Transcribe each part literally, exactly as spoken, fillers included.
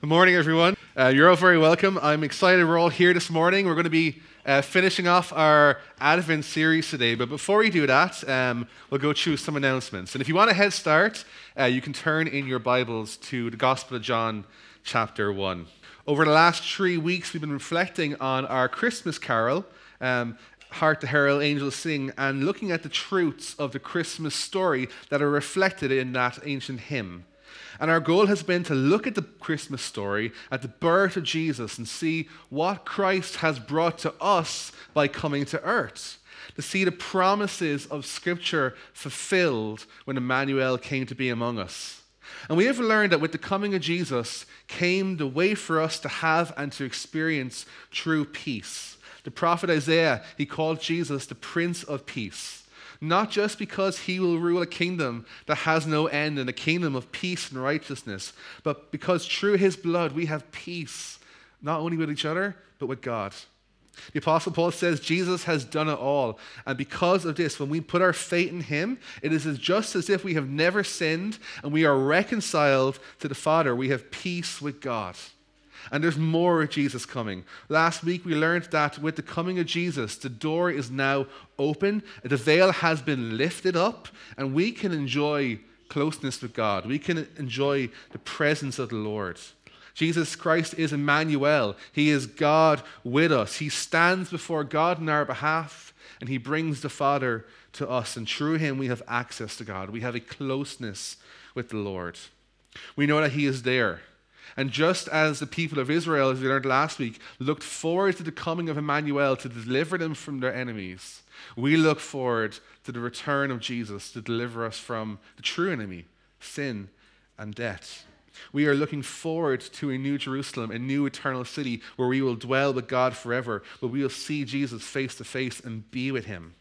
Good morning, everyone. Uh, you're all very welcome. I'm excited we're all here this morning. We're going to be uh, finishing off our Advent series today. But before we do that, um, we'll go through some announcements. And if you want a head start, uh, you can turn in your Bibles to the Gospel of John, chapter one. Over the last three weeks, we've been reflecting on our Christmas carol, um, Hark the Herald Angels Sing, and looking at the truths of the Christmas story that are reflected in that ancient hymn. And our goal has been to look at the Christmas story, at the birth of Jesus, and see what Christ has brought to us by coming to earth. To see the promises of Scripture fulfilled when Emmanuel came to be among us. And we have learned that with the coming of Jesus came the way for us to have and to experience true peace. The prophet Isaiah, he called Jesus the Prince of Peace. Not just because he will rule a kingdom that has no end and a kingdom of peace and righteousness, but because through his blood we have peace, not only with each other, but with God. The Apostle Paul says Jesus has done it all. And because of this, when we put our faith in him, it is just as if we have never sinned and we are reconciled to the Father. We have peace with God. And there's more of Jesus coming. Last week we learned that with the coming of Jesus, the door is now open, the veil has been lifted up, and we can enjoy closeness with God. We can enjoy the presence of the Lord. Jesus Christ is Emmanuel. He is God with us. He stands before God in our behalf, and he brings the Father to us. And through him we have access to God. We have a closeness with the Lord. We know that he is there. And just as the people of Israel, as we learned last week, looked forward to the coming of Emmanuel to deliver them from their enemies, we look forward to the return of Jesus to deliver us from the true enemy, sin and death. We are looking forward to a new Jerusalem, a new eternal city where we will dwell with God forever, where we will see Jesus face to face and be with him.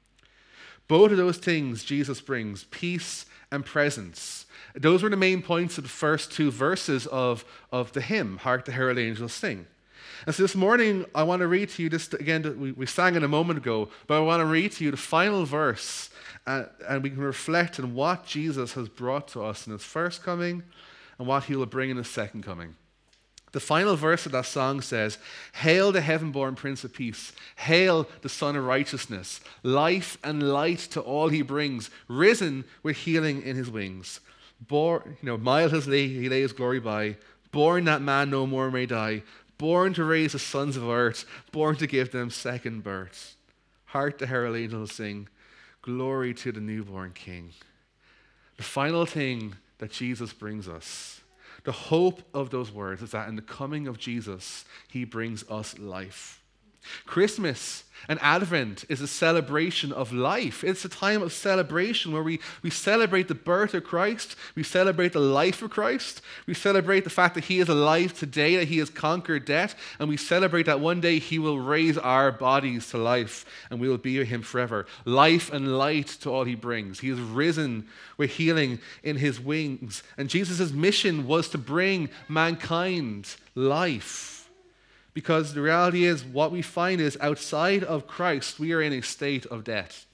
Both of those things Jesus brings, peace and presence. Those were the main points of the first two verses of, of the hymn, Hark the Herald Angels Sing. And so this morning, I want to read to you this, again, we, we sang it a moment ago, but I want to read to you the final verse, uh, and we can reflect on what Jesus has brought to us in his first coming and what he will bring in his second coming. The final verse of that song says, "Hail the heaven-born Prince of Peace. Hail the Son of Righteousness. Life and light to all he brings, risen with healing in his wings. Born, you know, mild his lay, he lay his glory by. Born that man no more may die. Born to raise the sons of earth. Born to give them second birth. Hark the herald angels sing. Glory to the newborn King." The final thing that Jesus brings us, the hope of those words, is that in the coming of Jesus, he brings us life. Christmas and Advent is a celebration of life. It's a time of celebration where we, we celebrate the birth of Christ. We celebrate the life of Christ. We celebrate the fact that he is alive today, that he has conquered death. And we celebrate that one day he will raise our bodies to life and we will be with him forever. Life and light to all he brings. He is risen with healing in his wings. And Jesus' mission was to bring mankind life. Because the reality is, what we find is outside of Christ, we are in a state of death.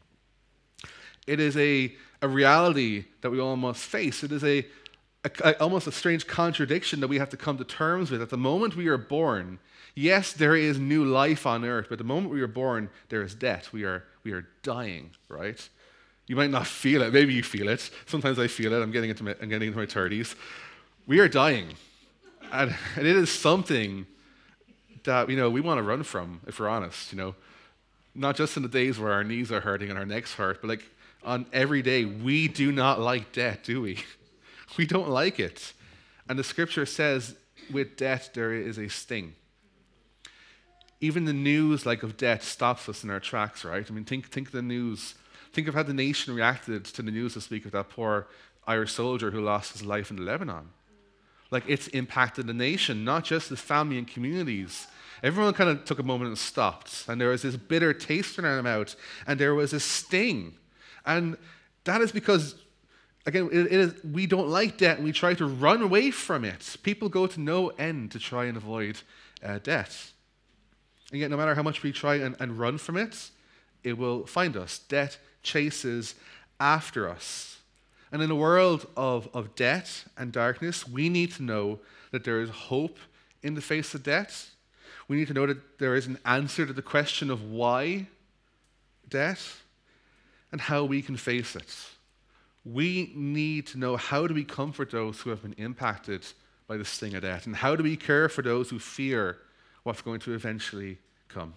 It is a, a reality that we all must face. It is a, a, a almost a strange contradiction that we have to come to terms with. At the moment we are born, yes, there is new life on earth, but the moment we are born, there is death. We are, we are dying, right? You might not feel it. Maybe you feel it. Sometimes I feel it. I'm getting into my, I'm getting into my thirties. We are dying. And, and it is something that, you know, we want to run from, if we're honest, you know. Not just in the days where our knees are hurting and our necks hurt, but like on every day, we do not like death, do we? We don't like it. And the scripture says, with death, there is a sting. Even the news, like, of death stops us in our tracks, right? I mean, think, think of the news. Think of how the nation reacted to the news this week of that poor Irish soldier who lost his life in Lebanon. Like, it's impacted the nation, not just the family and communities. Everyone kind of took a moment and stopped. And there was this bitter taste in our mouth. And there was a sting. And that is because, again, it, it is, we don't like death and we try to run away from it. People go to no end to try and avoid uh, death. And yet, no matter how much we try and, and run from it, it will find us. Death chases after us. And in a world of, of debt and darkness, we need to know that there is hope in the face of debt. We need to know that there is an answer to the question of why debt and how we can face it. We need to know, how do we comfort those who have been impacted by the sting of debt? And how do we care for those who fear what's going to eventually come?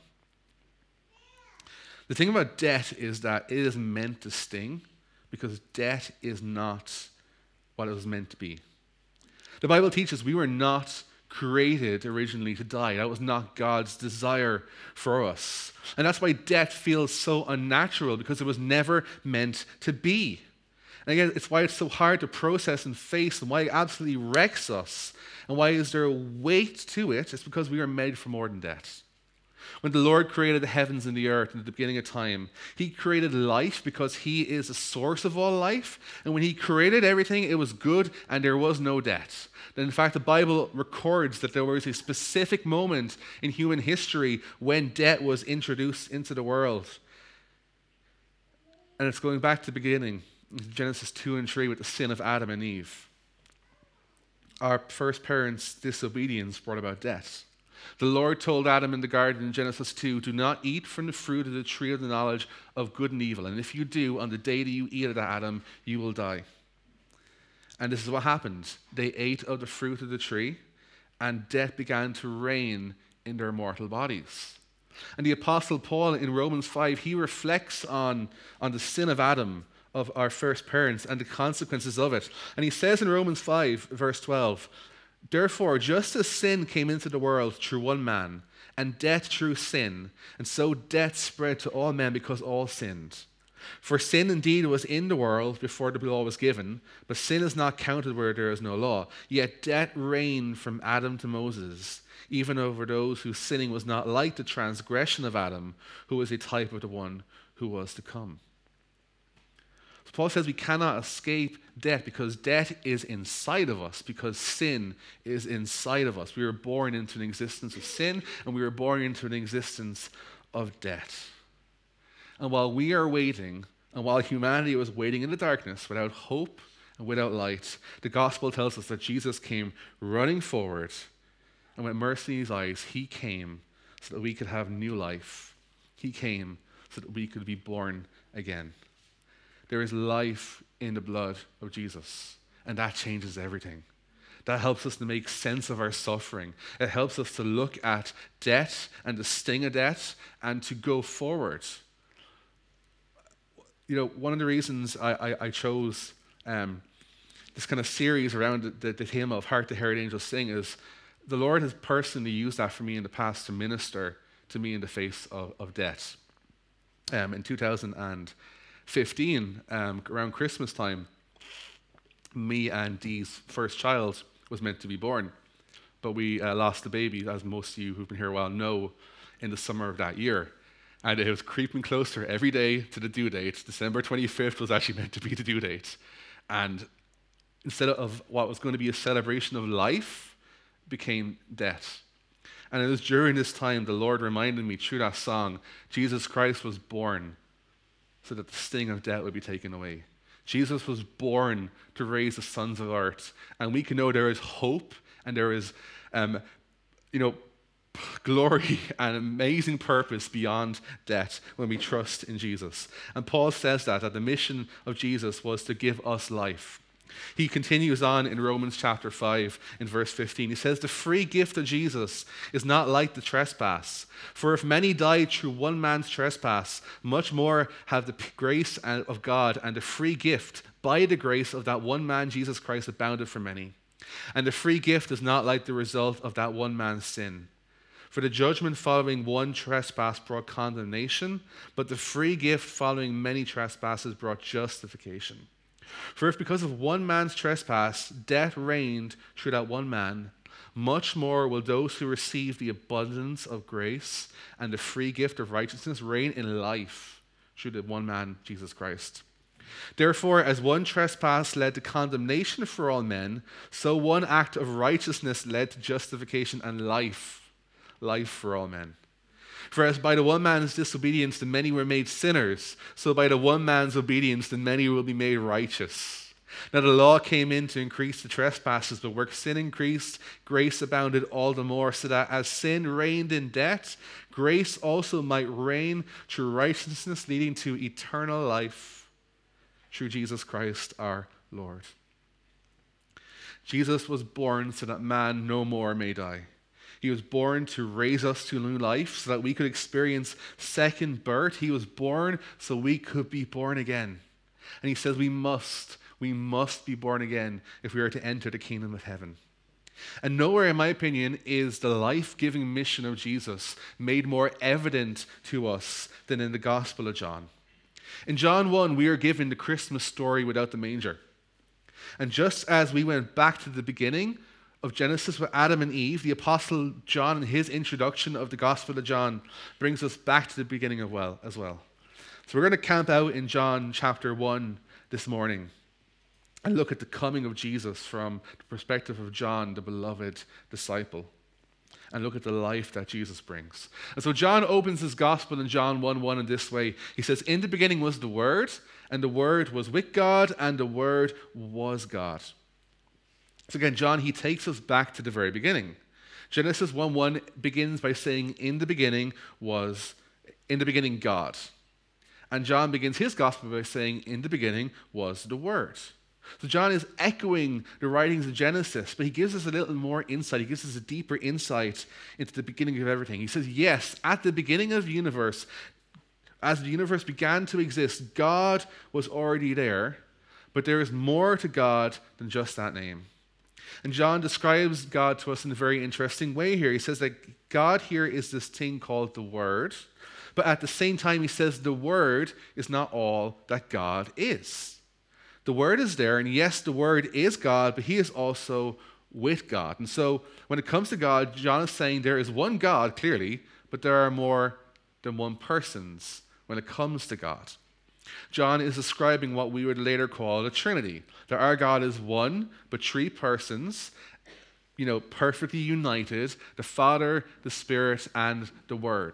The thing about debt is that it is meant to sting, because debt is not what it was meant to be. The Bible teaches we were not created originally to die. That was not God's desire for us. And that's why debt feels so unnatural, because it was never meant to be. And again, it's why it's so hard to process and face, and why it absolutely wrecks us. And why is there a weight to it? It's because we are made for more than debt. When the Lord created the heavens and the earth at the beginning of time, he created life because he is the source of all life. And when he created everything, it was good and there was no debt. And in fact, the Bible records that there was a specific moment in human history when debt was introduced into the world. And it's going back to the beginning, Genesis two and three, with the sin of Adam and Eve. Our first parents' disobedience brought about death. The Lord told Adam in the garden in Genesis two, do not eat from the fruit of the tree of the knowledge of good and evil. And if you do, on the day that you eat of it, Adam, you will die. And this is what happened. They ate of the fruit of the tree, and death began to reign in their mortal bodies. And the Apostle Paul in Romans five, he reflects on, on the sin of Adam, of our first parents, and the consequences of it. And he says in Romans five, verse twelve, therefore, just as sin came into the world through one man, and death through sin, and so death spread to all men because all sinned. For sin indeed was in the world before the law was given, but sin is not counted where there is no law. Yet death reigned from Adam to Moses, even over those whose sinning was not like the transgression of Adam, who was a type of the one who was to come. So Paul says we cannot escape death because death is inside of us, because sin is inside of us. We were born into an existence of sin, and we were born into an existence of death. And while we are waiting, and while humanity was waiting in the darkness without hope and without light, the gospel tells us that Jesus came running forward, and with mercy in his eyes, he came so that we could have new life. He came so that we could be born again. There is life in the blood of Jesus, and that changes everything. That helps us to make sense of our suffering. It helps us to look at death and the sting of death and to go forward. You know, one of the reasons I, I, I chose um, this kind of series around the, the, the theme of Hark the Herald Angels Sing is the Lord has personally used that for me in the past to minister to me in the face of, of death. Um, in two thousand fifteen, um, around Christmas time, me and Dee's first child was meant to be born, but we uh, lost the baby, as most of you who've been here a while know, in the summer of that year. And it was creeping closer every day to the due date. December twenty-fifth was actually meant to be the due date. And instead of what was going to be a celebration of life, became death. And it was during this time the Lord reminded me through that song, Jesus Christ was born so that the sting of death would be taken away. Jesus was born to raise the sons of earth. And we can know there is hope and there is, um, you know, glory and amazing purpose beyond death when we trust in Jesus. And Paul says that, that the mission of Jesus was to give us life. He continues on in Romans chapter five in verse fifteen. He says, the free gift of Jesus is not like the trespass. For if many died through one man's trespass, much more have the grace of God and the free gift by the grace of that one man, Jesus Christ, abounded for many. And the free gift is not like the result of that one man's sin. For the judgment following one trespass brought condemnation, but the free gift following many trespasses brought justification. For if because of one man's trespass death reigned through that one man, much more will those who receive the abundance of grace and the free gift of righteousness reign in life through the one man, Jesus Christ. Therefore, as one trespass led to condemnation for all men, so one act of righteousness led to justification and life. Life for all men. For as by the one man's disobedience the many were made sinners, so by the one man's obedience the many will be made righteous. Now the law came in to increase the trespasses, but where sin increased, grace abounded all the more, so that as sin reigned in death, grace also might reign through righteousness, leading to eternal life through Jesus Christ our Lord. Jesus was born so that man no more may die. He was born to raise us to new life so that we could experience second birth. He was born so we could be born again. And he says we must, we must be born again if we are to enter the kingdom of heaven. And nowhere, in my opinion, is the life-giving mission of Jesus made more evident to us than in the Gospel of John. In John one, we are given the Christmas story without the manger. And just as we went back to the beginning of Genesis with Adam and Eve, the Apostle John, in his introduction of the Gospel of John, brings us back to the beginning of well, as well. So we're going to camp out in John chapter one this morning and look at the coming of Jesus from the perspective of John, the beloved disciple, and look at the life that Jesus brings. And so John opens his Gospel in John one one in this way. He says, "In the beginning was the Word, and the Word was with God, and the Word was God." So again, John, he takes us back to the very beginning. Genesis one one begins by saying, in the beginning was, in the beginning, God. And John begins his gospel by saying, in the beginning was the Word. So John is echoing the writings of Genesis, but he gives us a little more insight. He gives us a deeper insight into the beginning of everything. He says, yes, at the beginning of the universe, as the universe began to exist, God was already there, but there is more to God than just that name. And John describes God to us in a very interesting way here. He says that God here is this thing called the Word, but at the same time he says the Word is not all that God is. The Word is there, and yes, the Word is God, but he is also with God. And so when it comes to God, John is saying there is one God, clearly, but there are more than one persons when it comes to God. John is describing what we would later call the Trinity. That our God is one, but three persons, you know, perfectly united, the Father, the Spirit, and the Word.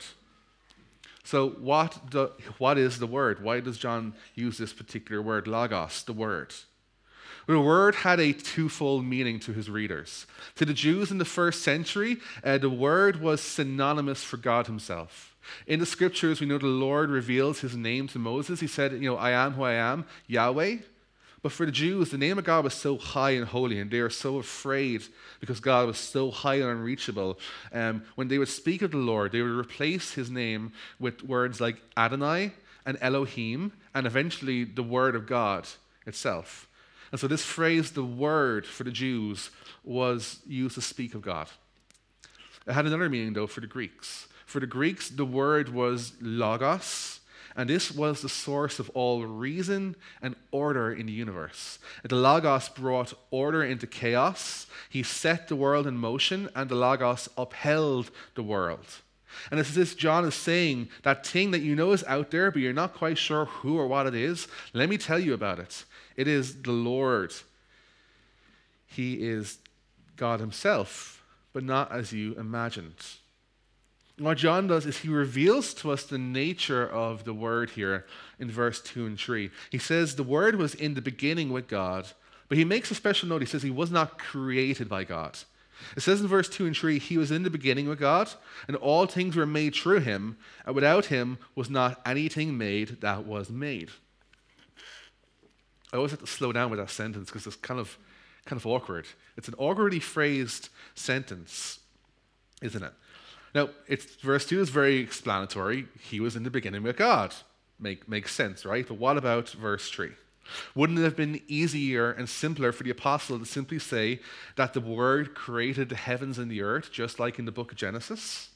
So what, the, what is the Word? Why does John use this particular word, logos, the Word? The Word had a twofold meaning to his readers. To the Jews in the first century, uh, the Word was synonymous for God himself. In the scriptures, we know the Lord reveals his name to Moses. He said, you know, I am who I am, Yahweh. But for the Jews, the name of God was so high and holy, and they are so afraid because God was so high and unreachable. Um, when they would speak of the Lord, they would replace his name with words like Adonai and Elohim, and eventually the word of God itself. And so this phrase, the word, for the Jews, was used to speak of God. It had another meaning, though, for the Greeks. For the Greeks, the word was logos, and this was the source of all reason and order in the universe. And the logos brought order into chaos. He set the world in motion, and the logos upheld the world. And it's as if John is saying, that thing that you know is out there, but you're not quite sure who or what it is, let me tell you about it. It is the Lord. He is God himself, but not as you imagined. What John does is he reveals to us the nature of the Word here in verse two and three. He says the Word was in the beginning with God, but he makes a special note. He says he was not created by God. It says in verse two and three, he was in the beginning with God, and all things were made through him, and without him was not anything made that was made. I always have to slow down with that sentence because it's kind of, kind of awkward. It's an awkwardly phrased sentence, isn't it? Now, it's, verse two is very explanatory. He was in the beginning with God. Make, makes sense, right? But what about verse three? Wouldn't it have been easier and simpler for the apostle to simply say that the Word created the heavens and the earth, just like in the book of Genesis?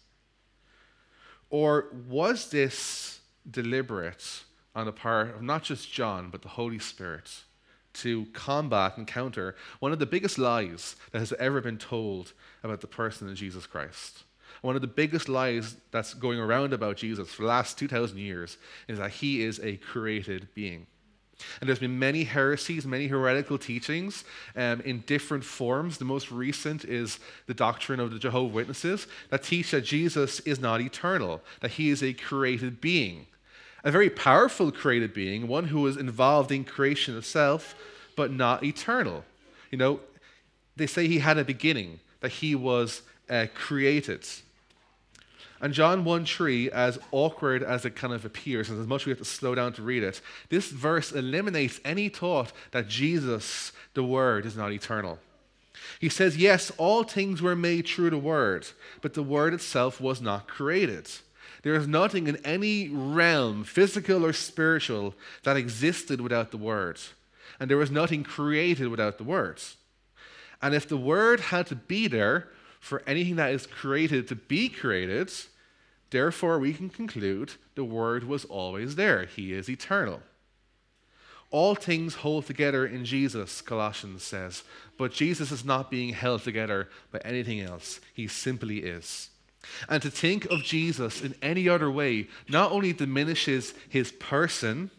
Or was this deliberate on the part of not just John, but the Holy Spirit, to combat and counter one of the biggest lies that has ever been told about the person of Jesus Christ? One of the biggest lies that's going around about Jesus for the last two thousand years is that he is a created being. And there's been many heresies, many heretical teachings um, in different forms. The most recent is the doctrine of the Jehovah's Witnesses that teach that Jesus is not eternal, that he is a created being. A very powerful created being, one who was involved in creation itself, but not eternal. You know, they say he had a beginning, that he was uh, created. And John one three, as awkward as it kind of appears, and as much as we have to slow down to read it, this verse eliminates any thought that Jesus, the Word, is not eternal. He says, yes, all things were made through the Word, but the Word itself was not created. There is nothing in any realm, physical or spiritual, that existed without the Word. And there was nothing created without the Word. And if the Word had to be there for anything that is created to be created, therefore we can conclude the Word was always there. He is eternal. All things hold together in Jesus, Colossians says, but Jesus is not being held together by anything else. He simply is. And to think of Jesus in any other way not only diminishes his person,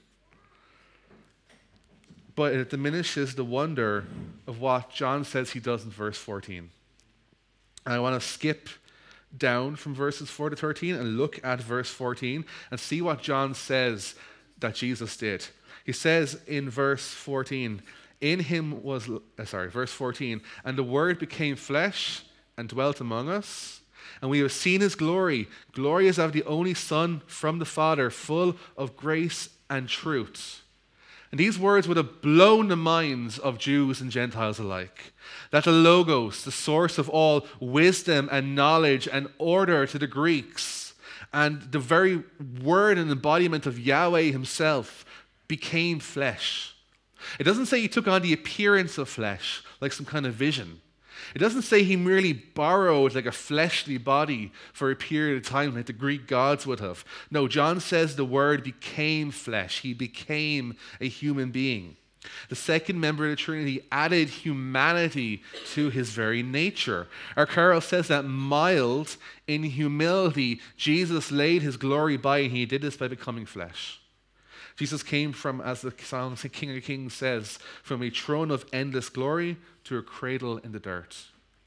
but it diminishes the wonder of what John says he does in verse fourteen. And I want to skip down from verses four to thirteen and look at verse fourteen and see what John says that Jesus did. He says in verse fourteen, in him was, uh, sorry, verse fourteen, and the Word became flesh and dwelt among us, and we have seen his glory. Glory as of the only Son from the Father, full of grace and truth. And these words would have blown the minds of Jews and Gentiles alike. That the Logos, the source of all wisdom and knowledge and order to the Greeks, and the very word and embodiment of Yahweh himself, became flesh. It doesn't say he took on the appearance of flesh, like some kind of vision. It doesn't say he merely borrowed like a fleshly body for a period of time like the Greek gods would have. No, John says the Word became flesh. He became a human being. The second member of the Trinity added humanity to his very nature. Our Carol says that mild in humility, Jesus laid his glory by, and he did this by becoming flesh. Jesus came from, as the song King of Kings says, from a throne of endless glory to a cradle in the dirt.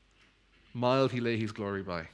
Mild he lay his glory by.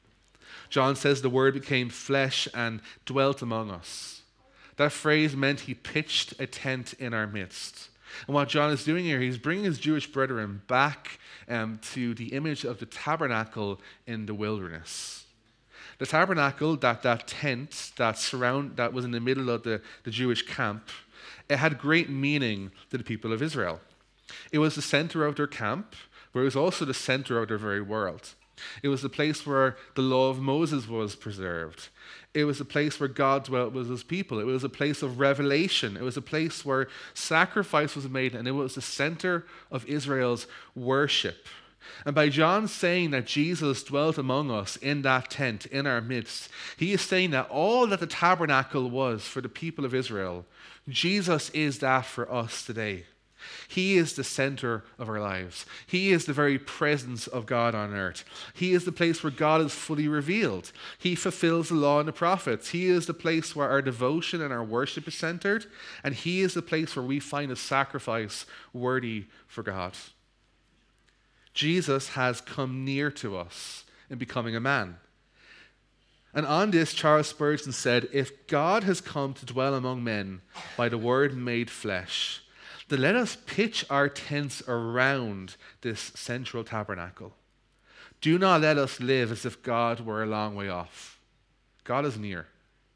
John says the Word became flesh and dwelt among us. That phrase meant he pitched a tent in our midst. And what John is doing here, he's bringing his Jewish brethren back um, to the image of the tabernacle in the wilderness. The tabernacle, that, that tent that surround that was in the middle of the, the Jewish camp, it had great meaning to the people of Israel. It was the center of their camp, but it was also the center of their very world. It was the place where the law of Moses was preserved. It was a place where God dwelt with his people. It was a place of revelation. It was a place where sacrifice was made, and it was the center of Israel's worship. And by John saying that Jesus dwelt among us in that tent, in our midst, he is saying that all that the tabernacle was for the people of Israel, Jesus is that for us today. He is the center of our lives. He is the very presence of God on earth. He is the place where God is fully revealed. He fulfills the law and the prophets. He is the place where our devotion and our worship is centered. And he is the place where we find a sacrifice worthy for God. Jesus has come near to us in becoming a man. And on this, Charles Spurgeon said, if God has come to dwell among men by the Word made flesh, then let us pitch our tents around this central tabernacle. Do not let us live as if God were a long way off. God is near.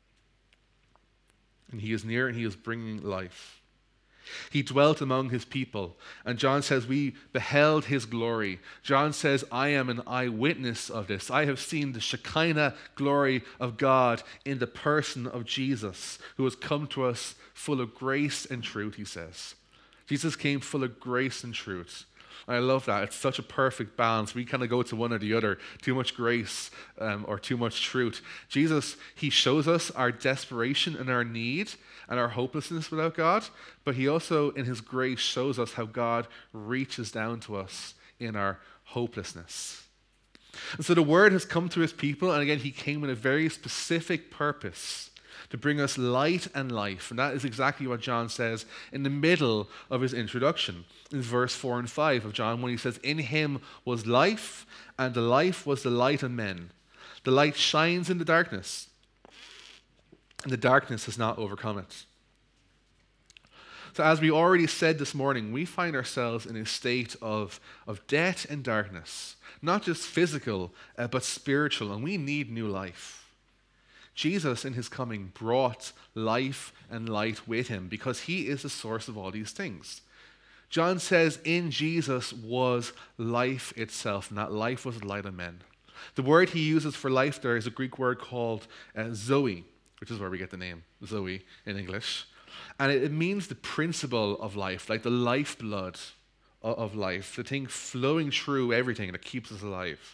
And he is near, and he is bringing life. He dwelt among his people. And John says, we beheld his glory. John says, I am an eyewitness of this. I have seen the Shekinah glory of God in the person of Jesus, who has come to us full of grace and truth, he says. Jesus came full of grace and truth. I love that. It's such a perfect balance. We kind of go to one or the other, too much grace um, or too much truth. Jesus, he shows us our desperation and our need and our hopelessness without God, but he also, in his grace, shows us how God reaches down to us in our hopelessness. And so the Word has come to his people, and again, he came with a very specific purpose to bring us light and life. And that is exactly what John says in the middle of his introduction. In verse four and five of John one, he says, in him was life, and the life was the light of men. The light shines in the darkness, and the darkness has not overcome it. So as we already said this morning, we find ourselves in a state of, of death and darkness, not just physical, uh, but spiritual, and we need new life. Jesus, in his coming, brought life and light with him because he is the source of all these things. John says, in Jesus was life itself, and that life was the light of men. The word he uses for life there is a Greek word called uh, Zoe, which is where we get the name Zoe in English. And it, it means the principle of life, like the lifeblood of, of life, the thing flowing through everything that keeps us alive.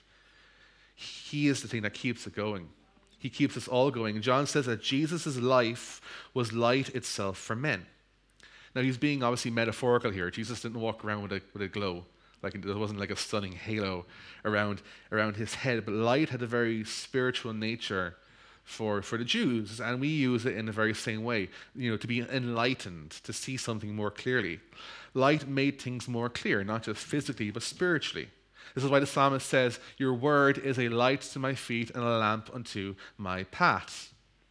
He is the thing that keeps it going. He keeps us all going. And John says that Jesus' life was light itself for men. Now, he's being obviously metaphorical here. Jesus didn't walk around with a, with a glow. Like, there wasn't like a stunning halo around, around his head. But light had a very spiritual nature for, for the Jews. And we use it in the very same way. You know, to be enlightened, to see something more clearly. Light made things more clear, not just physically, but spiritually. This is why the psalmist says, your word is a light to my feet and a lamp unto my path.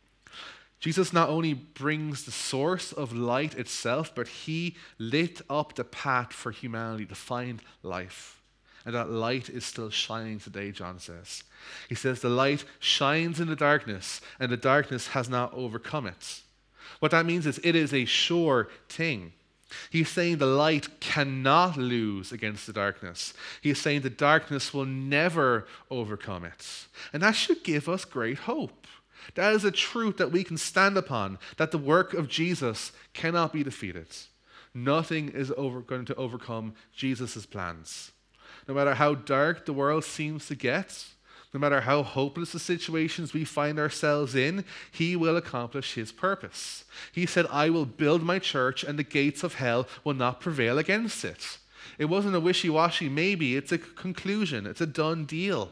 Jesus not only brings the source of light itself, but he lit up the path for humanity to find life. And that light is still shining today, John says. He says the light shines in the darkness, and the darkness has not overcome it. What that means is it is a sure thing. He's saying the light cannot lose against the darkness. He's saying the darkness will never overcome it. And that should give us great hope. That is a truth that we can stand upon, that the work of Jesus cannot be defeated. Nothing is over, going to overcome Jesus' plans. No matter how dark the world seems to get, no matter how hopeless the situations we find ourselves in, he will accomplish his purpose. He said, I will build my church and the gates of hell will not prevail against it. It wasn't a wishy-washy maybe, it's a conclusion, it's a done deal.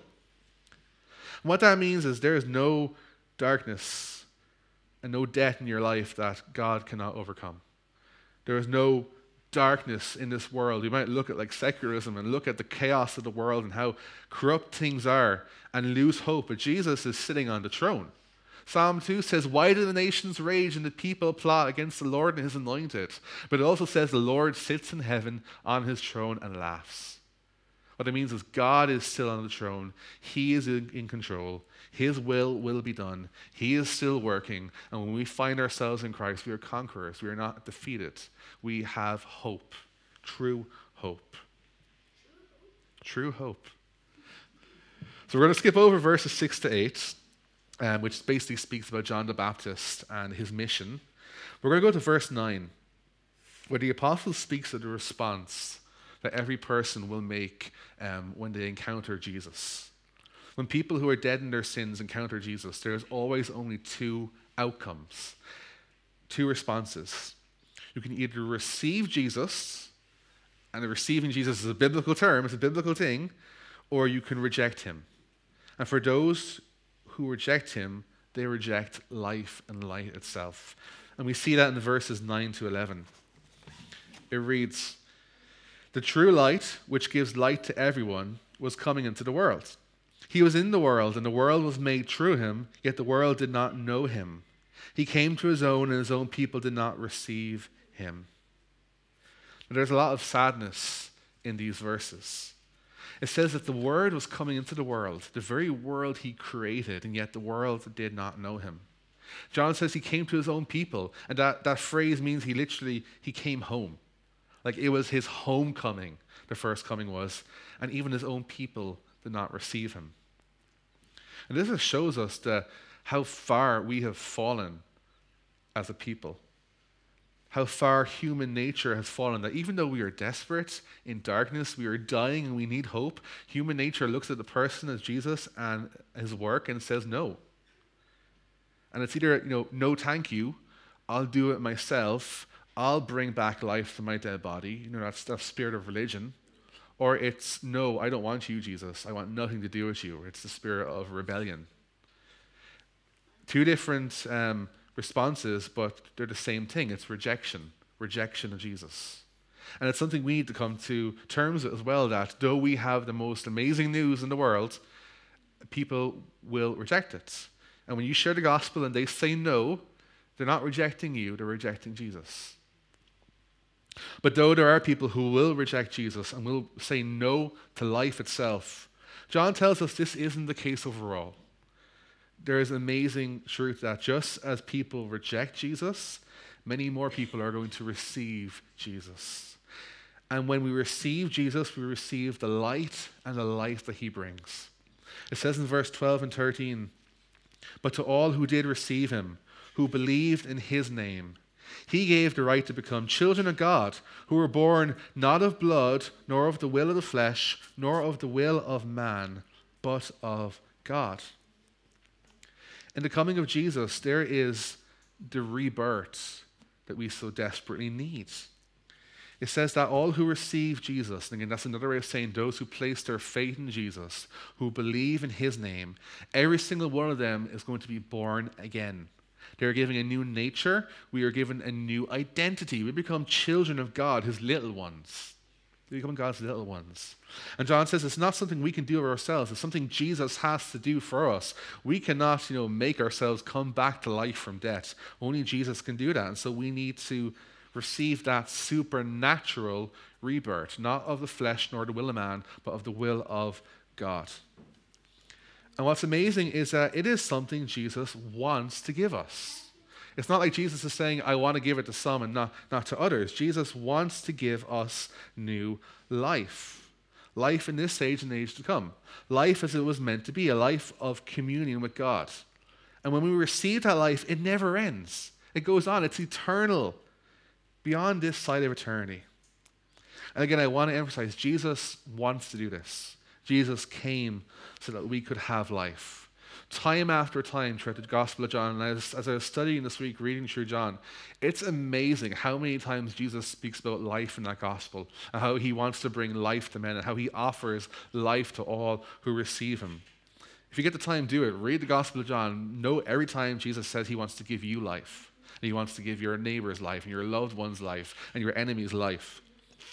And what that means is there is no darkness and no death in your life that God cannot overcome. There is no darkness in this world. You might look at like secularism and look at the chaos of the world and how corrupt things are and lose hope, but Jesus is sitting on the throne. Psalm two says, why do the nations rage and the people plot against the Lord and his anointed? But it also says the Lord sits in heaven on his throne and laughs. What it means is God is still on the throne. He is in, in control. His will will be done. He is still working. And when we find ourselves in Christ, we are conquerors. We are not defeated. We have hope. True hope. True hope. So we're going to skip over verses six to eight, um, which basically speaks about John the Baptist and his mission. We're going to go to verse nine, where the apostle speaks of the response that every person will make um, when they encounter Jesus. When people who are dead in their sins encounter Jesus, there's always only two outcomes, two responses. You can either receive Jesus, and the receiving Jesus is a biblical term, it's a biblical thing, or you can reject him. And for those who reject him, they reject life and light itself. And we see that in the verses nine to eleven. It reads, the true light, which gives light to everyone, was coming into the world. He was in the world, and the world was made through him, yet the world did not know him. He came to his own, and his own people did not receive him. And there's a lot of sadness in these verses. It says that the Word was coming into the world, the very world he created, and yet the world did not know him. John says he came to his own people, and that, that phrase means he literally, he came home. Like it was his homecoming, the first coming was, and even his own people did not receive him. And this just shows us the, how far we have fallen as a people. How far human nature has fallen, that even though we are desperate in darkness, we are dying and we need hope, human nature looks at the person as Jesus and his work and says no. And it's either, you know, no thank you, I'll do it myself, I'll bring back life to my dead body, you know, that's the spirit of religion. Or it's, no, I don't want you, Jesus. I want nothing to do with you. It's the spirit of rebellion. Two different um, responses, but they're the same thing. It's rejection. Rejection of Jesus. And it's something we need to come to terms with as well, that though we have the most amazing news in the world, people will reject it. And when you share the gospel and they say no, they're not rejecting you, they're rejecting Jesus. But though there are people who will reject Jesus and will say no to life itself, John tells us this isn't the case overall. There is amazing truth that just as people reject Jesus, many more people are going to receive Jesus. And when we receive Jesus, we receive the light and the life that he brings. It says in verse twelve and thirteen, "But to all who did receive him, who believed in his name, he gave the right to become children of God, who were born not of blood, nor of the will of the flesh, nor of the will of man, but of God." In the coming of Jesus, there is the rebirth that we so desperately need. It says that all who receive Jesus, and again, that's another way of saying those who place their faith in Jesus, who believe in his name, every single one of them is going to be born again. They are given a new nature. We are given a new identity. We become children of God, his little ones. We become God's little ones. And John says it's not something we can do of ourselves. It's something Jesus has to do for us. We cannot, you know, make ourselves come back to life from death. Only Jesus can do that. And so we need to receive that supernatural rebirth, not of the flesh nor the will of man, but of the will of God. And what's amazing is that it is something Jesus wants to give us. It's not like Jesus is saying, I want to give it to some and not, not to others. Jesus wants to give us new life. Life in this age and age to come. Life as it was meant to be, a life of communion with God. And when we receive that life, it never ends. It goes on. It's eternal, beyond this side of eternity. And again, I want to emphasize, Jesus wants to do this. Jesus came so that we could have life. Time after time throughout the Gospel of John, and as, as I was studying this week, reading through John, it's amazing how many times Jesus speaks about life in that Gospel, and how he wants to bring life to men, and how he offers life to all who receive him. If you get the time, do it. Read the Gospel of John. Know every time Jesus says he wants to give you life, and he wants to give your neighbor's life, and your loved one's life, and your enemy's life.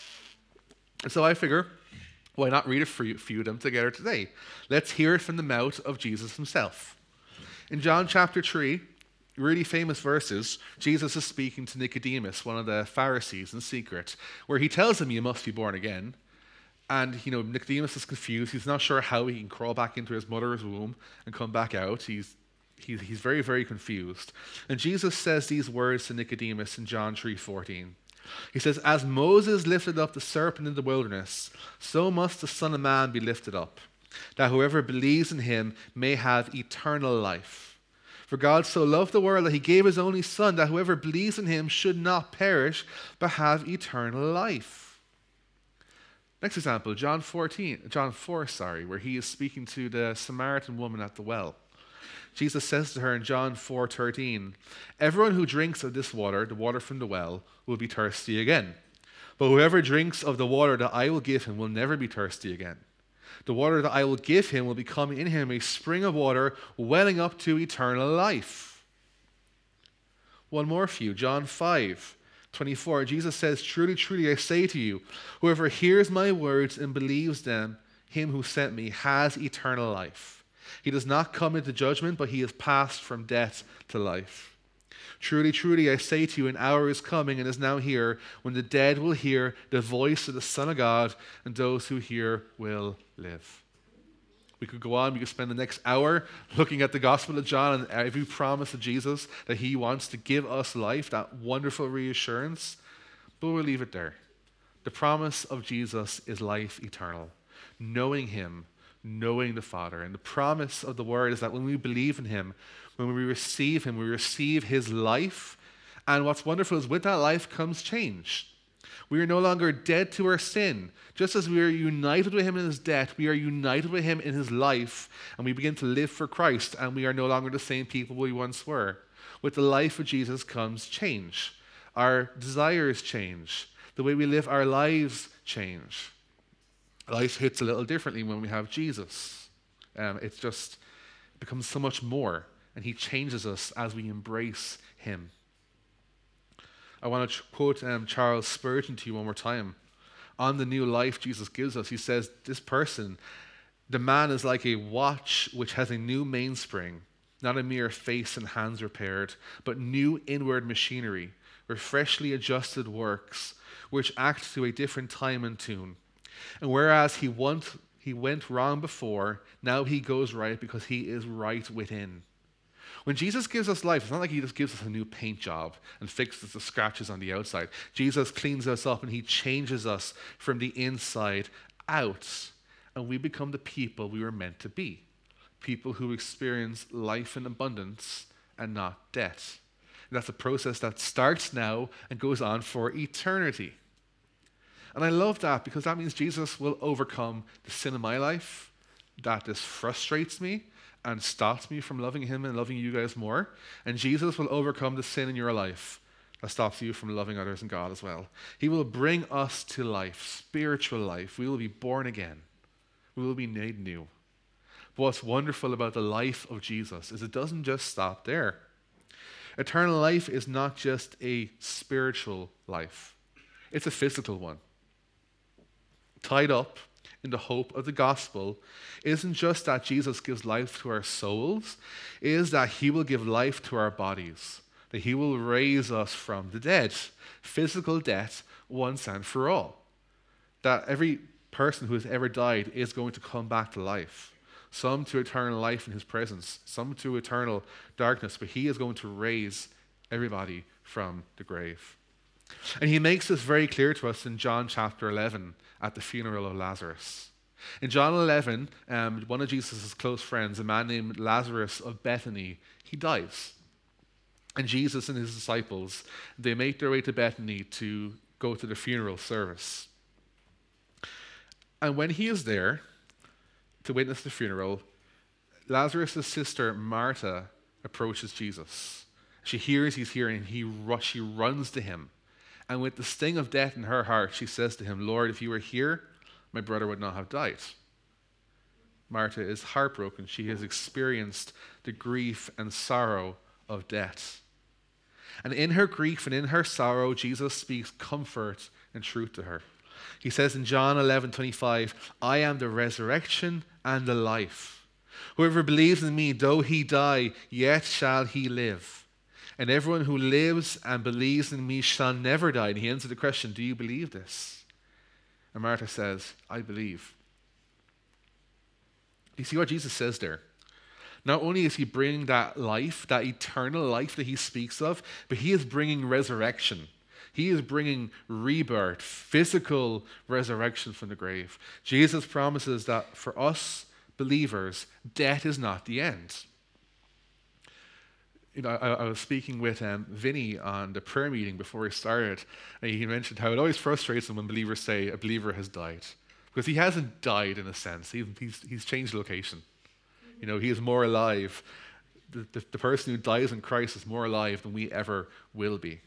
And so I figure, why not read a few, few of them together today? Let's hear it from the mouth of Jesus himself. In John chapter three, really famous verses, Jesus is speaking to Nicodemus, one of the Pharisees, in secret, where he tells him you must be born again. And, you know, Nicodemus is confused. He's not sure how he can crawl back into his mother's womb and come back out. He's, he's, he's very, very confused. And Jesus says these words to Nicodemus in John three fourteen. He says, "As Moses lifted up the serpent in the wilderness, so must the Son of Man be lifted up, that whoever believes in him may have eternal life. For God so loved the world that he gave his only Son, that whoever believes in him should not perish, but have eternal life." Next example, John fourteen, John four, sorry, where he is speaking to the Samaritan woman at the well. Jesus says to her in John four thirteen, "Everyone who drinks of this water, the water from the well, will be thirsty again. But whoever drinks of the water that I will give him will never be thirsty again. The water that I will give him will become in him a spring of water welling up to eternal life." One more for you, John five twenty-four. Jesus says, "Truly, truly, I say to you, whoever hears my words and believes them, him who sent me, has eternal life. He does not come into judgment, but he is passed from death to life. Truly, truly, I say to you, an hour is coming and is now here when the dead will hear the voice of the Son of God, and those who hear will live." We could go on. We could spend the next hour looking at the Gospel of John and every promise of Jesus that he wants to give us life, that wonderful reassurance. But we'll leave it there. The promise of Jesus is life eternal, knowing him, knowing the Father. And the promise of the Word is that when we believe in him, when we receive him, we receive his life. And what's wonderful is with that life comes change. We are no longer dead to our sin. Just as we are united with him in his death, we are united with him in his life, and we begin to live for Christ, and we are no longer the same people we once were. With the life of Jesus comes change. Our desires change. The way we live our lives change. Life hits a little differently when we have Jesus. Um, it's just it becomes so much more, and he changes us as we embrace him. I want to quote um, Charles Spurgeon to you one more time. On the new life Jesus gives us, he says, "This person, the man, is like a watch which has a new mainspring, not a mere face and hands repaired, but new inward machinery, where freshly adjusted works, which act to a different time and tune. And whereas he once he went wrong before, now he goes right because he is right within. When Jesus gives us life, it's not like he just gives us a new paint job and fixes the scratches on the outside. Jesus cleans us up and he changes us from the inside out. And we become the people we were meant to be. People who experience life in abundance and not death. And that's a process that starts now and goes on for eternity. And I love that because that means Jesus will overcome the sin in my life that just frustrates me and stops me from loving him and loving you guys more. And Jesus will overcome the sin in your life that stops you from loving others and God as well. He will bring us to life, spiritual life. We will be born again. We will be made new. But what's wonderful about the life of Jesus is it doesn't just stop there. Eternal life is not just a spiritual life. It's a physical one. Tied up in the hope of the gospel isn't just that Jesus gives life to our souls, it is that he will give life to our bodies, that he will raise us from the dead, physical death once and for all. That every person who has ever died is going to come back to life. Some to eternal life in his presence, some to eternal darkness, but he is going to raise everybody from the grave. And he makes this very clear to us in John chapter eleven at the funeral of Lazarus. In John eleven, um, one of Jesus' close friends, a man named Lazarus of Bethany, he dies. And Jesus and his disciples, they make their way to Bethany to go to the funeral service. And when he is there to witness the funeral, Lazarus' sister Martha approaches Jesus. She hears he's here and he ru- she runs to him. And with the sting of death in her heart, she says to him, "Lord, if you were here, my brother would not have died." Martha is heartbroken. She has experienced the grief and sorrow of death. And in her grief and in her sorrow, Jesus speaks comfort and truth to her. He says in John eleven twenty-five, "I am the resurrection and the life. Whoever believes in me, though he die, yet shall he live. And everyone who lives and believes in me shall never die." And he ends with the question, do you believe this? And Martha says, "I believe." You see what Jesus says there? Not only is he bringing that life, that eternal life that he speaks of, but he is bringing resurrection. He is bringing rebirth, physical resurrection from the grave. Jesus promises that for us believers, death is not the end. You know, I, I was speaking with um, Vinny on the prayer meeting before we started, and he mentioned how it always frustrates him when believers say a believer has died. Because he hasn't died in a sense. He, he's, he's changed location. You know, he is more alive. The, the, the person who dies in Christ is more alive than we ever will be.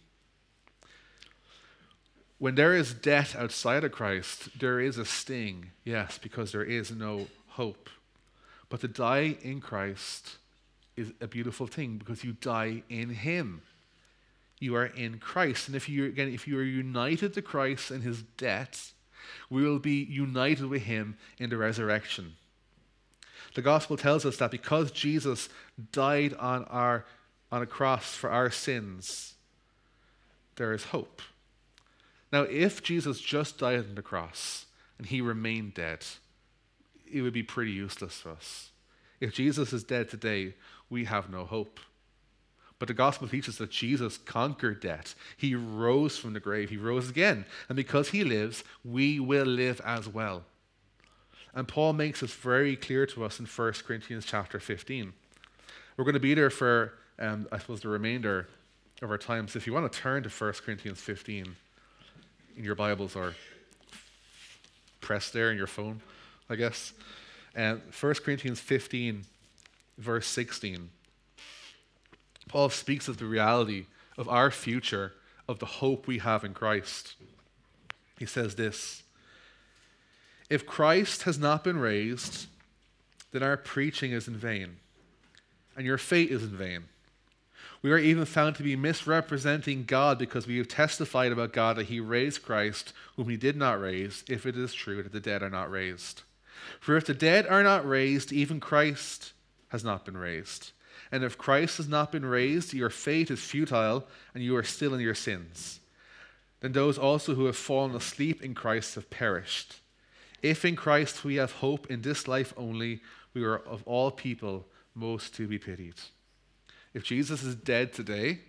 When there is death outside of Christ, there is a sting, yes, because there is no hope. But to die in Christ is a beautiful thing because you die in him. You are in Christ. And if you again, if you are united to Christ in his death, we will be united with him in the resurrection. The gospel tells us that because Jesus died on our on a cross for our sins, there is hope. Now, if Jesus just died on the cross and he remained dead, it would be pretty useless for us. If Jesus is dead today, we have no hope. But the gospel teaches that Jesus conquered death. He rose from the grave. He rose again. And because he lives, we will live as well. And Paul makes this very clear to us in First Corinthians chapter fifteen. We're going to be there for, um, I suppose, the remainder of our time. So if you want to turn to First Corinthians fifteen in your Bibles or press there in your phone, I guess. And First Corinthians fifteen, verse sixteen. Paul speaks of the reality of our future, of the hope we have in Christ. He says this: "If Christ has not been raised, then our preaching is in vain, and your faith is in vain. We are even found to be misrepresenting God because we have testified about God that he raised Christ, whom he did not raise, if it is true that the dead are not raised. For if the dead are not raised, even Christ has not been raised. And if Christ has not been raised, your faith is futile, and you are still in your sins. then those also who have fallen asleep in Christ have perished. If in Christ we have hope in this life only, we are of all people most to be pitied. If Jesus is dead today,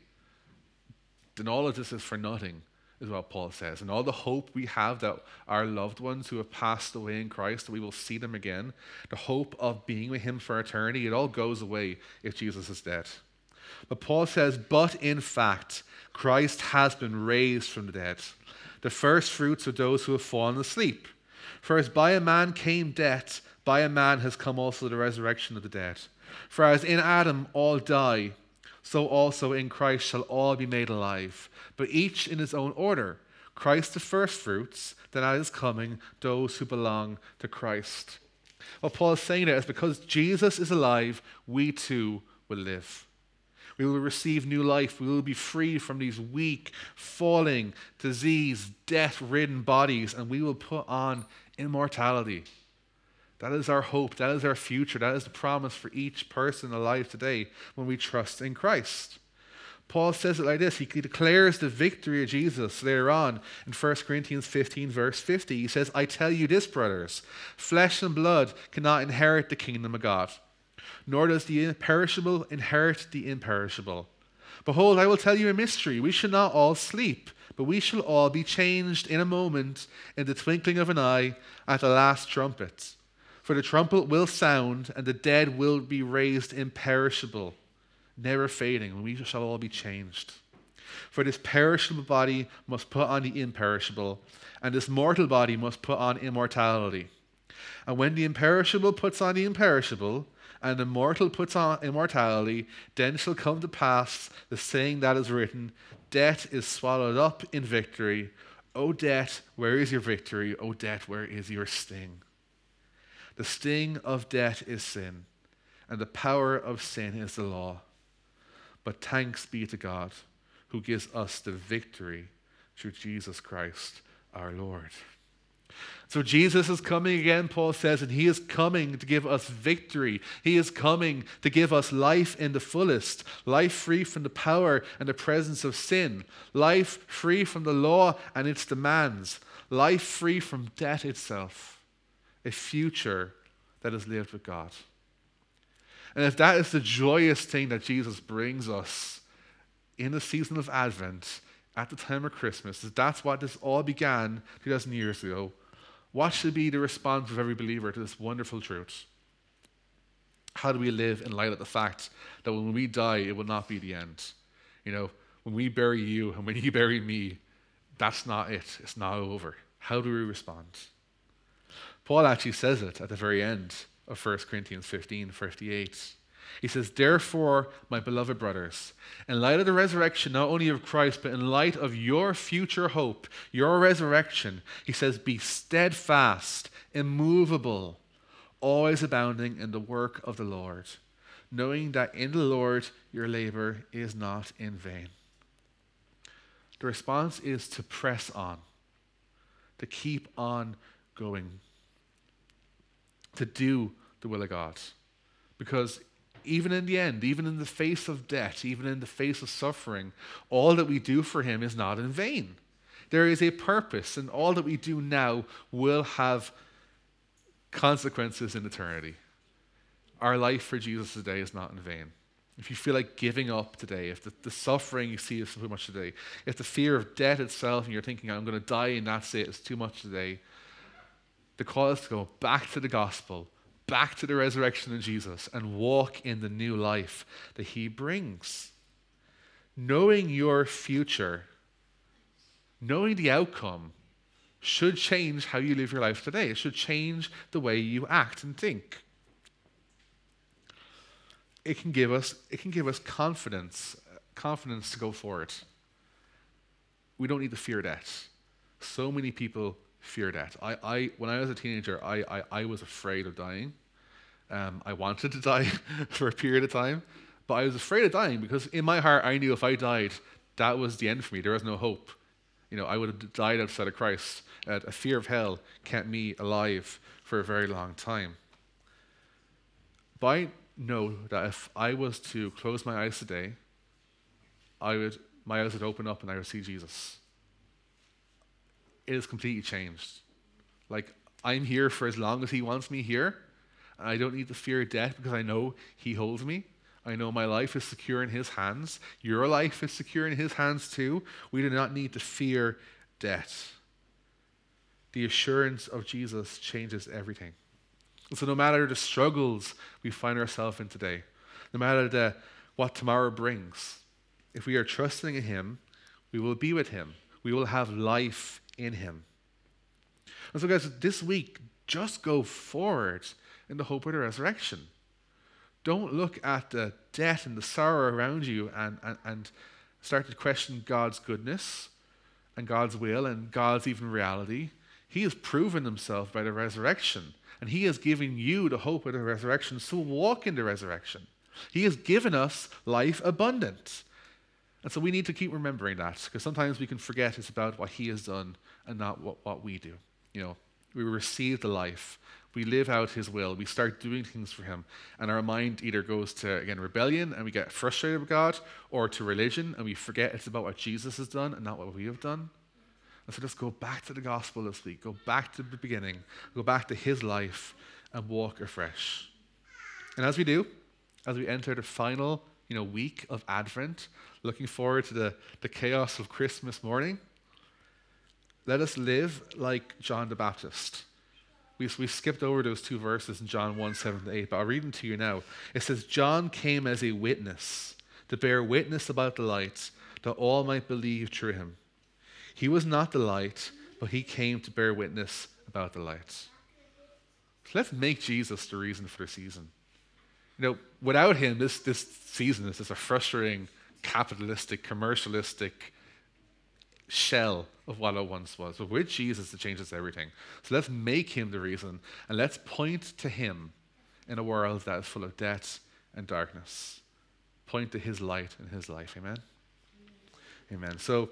then all of this is for nothing, is what Paul says. And all the hope we have that our loved ones who have passed away in Christ, that we will see them again, the hope of being with him for eternity, it all goes away if Jesus is dead. But Paul says, but in fact, Christ has been raised from the dead, the first fruits of those who have fallen asleep. For as by a man came death, by a man has come also the resurrection of the dead. For as in Adam all die, so also in Christ shall all be made alive, but each in his own order. Christ the first fruits, then at his coming, those who belong to Christ. What Paul is saying there is because Jesus is alive, we too will live. We will receive new life. We will be free from these weak, falling, disease, death-ridden bodies, and we will put on immortality. That is our hope. That is our future. That is the promise for each person alive today when we trust in Christ. Paul says it like this. He declares the victory of Jesus later on in First Corinthians fifteen, verse fifty. He says, I tell you this, brothers, flesh and blood cannot inherit the kingdom of God, nor does the imperishable inherit the imperishable. Behold, I will tell you a mystery. We shall not all sleep, but we shall all be changed in a moment, in the twinkling of an eye, at the last trumpet. For the trumpet will sound, and the dead will be raised imperishable, never fading, and we shall all be changed. For this perishable body must put on the imperishable, and this mortal body must put on immortality. And when the imperishable puts on the imperishable, and the mortal puts on immortality, then shall come to pass the saying that is written, death is swallowed up in victory. O death, where is your victory? O death, where is your sting? The sting of death is sin, and the power of sin is the law. But thanks be to God, who gives us the victory through Jesus Christ our Lord. So Jesus is coming again, Paul says, and he is coming to give us victory. He is coming to give us life in the fullest, life free from the power and the presence of sin, life free from the law and its demands, life free from death itself, a future that is lived with God. And if that is the joyous thing that Jesus brings us in the season of Advent, at the time of Christmas, if that's what this all began two thousand years ago, what should be the response of every believer to this wonderful truth? How do we live in light of the fact that when we die, it will not be the end? You know, when we bury you and when you bury me, that's not it. It's not over. How do we respond? Paul actually says it at the very end of First Corinthians fifteen, fifty-eight. He says, therefore, my beloved brothers, in light of the resurrection, not only of Christ, but in light of your future hope, your resurrection, he says, be steadfast, immovable, always abounding in the work of the Lord, knowing that in the Lord your labor is not in vain. The response is to press on, to keep on going, to do the will of God. Because even in the end, even in the face of death, even in the face of suffering, all that we do for him is not in vain. There is a purpose, and all that we do now will have consequences in eternity. Our life for Jesus today is not in vain. If you feel like giving up today, if the, the suffering you see is so much today, if the fear of death itself and you're thinking, I'm going to die and that's it, it's too much today, the call is to go back to the gospel, back to the resurrection of Jesus, and walk in the new life that he brings. Knowing your future, knowing the outcome, should change how you live your life today. It should change the way you act and think. It can give us, it can give us confidence, confidence to go forward. We don't need to fear death. So many people fear death. I, I, when I was a teenager, I, I, I was afraid of dying. Um, I wanted to die for a period of time, but I was afraid of dying because in my heart, I knew if I died, that was the end for me. There was no hope. You know, I would have died outside of Christ. Uh, a fear of hell kept me alive for a very long time. But I know that if I was to close my eyes today, I would, my eyes would open up and I would see Jesus. it is completely changed. Like, I'm here for as long as he wants me here, and I don't need to fear death because I know he holds me. I know my life is secure in his hands. Your life is secure in his hands too. We do not need to fear death. The assurance of Jesus changes everything. And so no matter the struggles we find ourselves in today, no matter the, what tomorrow brings, if we are trusting in him, we will be with him. We will have life in him. And so guys, this week, just go forward in the hope of the resurrection. Don't look at the death and the sorrow around you and, and, and start to question God's goodness and God's will and God's even reality. He has proven himself by the resurrection, and he has given you the hope of the resurrection, so walk in the resurrection. He has given us life abundant. And so we need to keep remembering that, because sometimes we can forget it's about what he has done and not what, what we do. You know, we receive the life. We live out his will. We start doing things for him. And our mind either goes to, again, rebellion, and we get frustrated with God, or to religion, and we forget it's about what Jesus has done and not what we have done. And so just go back to the gospel this week. Go back to the beginning. Go back to his life and walk afresh. And as we do, as we enter the final, you know, week of Advent, looking forward to the, the chaos of Christmas morning, let us live like John the Baptist. We, we skipped over those two verses in John one, seven to eight, but I'll read them to you now. It says, John came as a witness, to bear witness about the light, that all might believe through him. He was not the light, but he came to bear witness about the light. So let's make Jesus the reason for the season. You know, without him, this, this season is just a frustrating, capitalistic, commercialistic shell of what it once was. But with Jesus, it changes everything. So let's make him the reason, and let's point to him in a world that is full of death and darkness. Point to his light and his life. Amen? Amen. So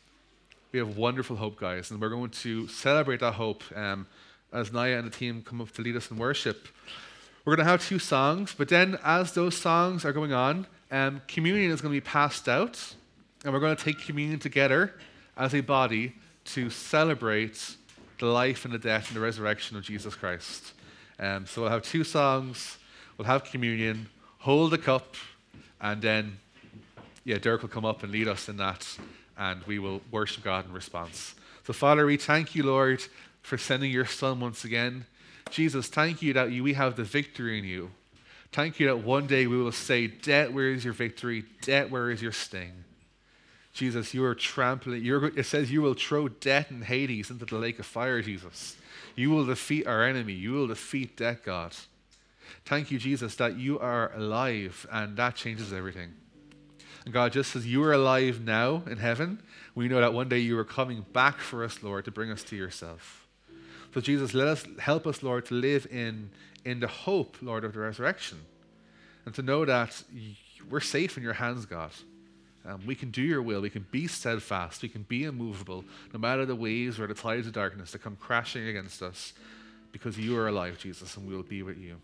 we have wonderful hope, guys, and we're going to celebrate that hope um, as Naya and the team come up to lead us in worship. We're going to have two songs, but then as those songs are going on, um, communion is going to be passed out, and we're going to take communion together as a body to celebrate the life and the death and the resurrection of Jesus Christ. Um, so we'll have two songs, we'll have communion, hold the cup, and then, yeah, Derek will come up and lead us in that, and we will worship God in response. So Father, we thank you, Lord, for sending your Son once again. Jesus, thank you that you, we have the victory in you. Thank you that one day we will say, death, where is your victory? Death, where is your sting? Jesus, you are trampling, you're, it says you will throw death and Hades into the lake of fire, Jesus. You will defeat our enemy. You will defeat death, God. Thank you, Jesus, that you are alive, and that changes everything. And God, just as you are alive now in heaven, we know that one day you are coming back for us, Lord, to bring us to yourself. So Jesus, let us help us, Lord, to live in, in the hope, Lord, of the resurrection, and to know that we're safe in your hands, God. Um, we can do your will. We can be steadfast. We can be immovable, no matter the waves or the tides of darkness that come crashing against us, because you are alive, Jesus, and we will be with you.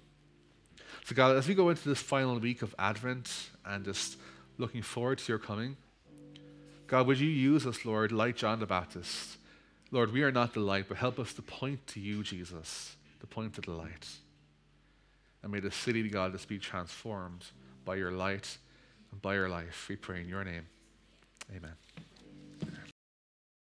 So God, as we go into this final week of Advent and just looking forward to your coming, God, would you use us, Lord, like John the Baptist? Lord, we are not the light, but help us to point to you, Jesus, to point to the light. And may the city, God, just be transformed by your light and by your life. We pray in your name. Amen.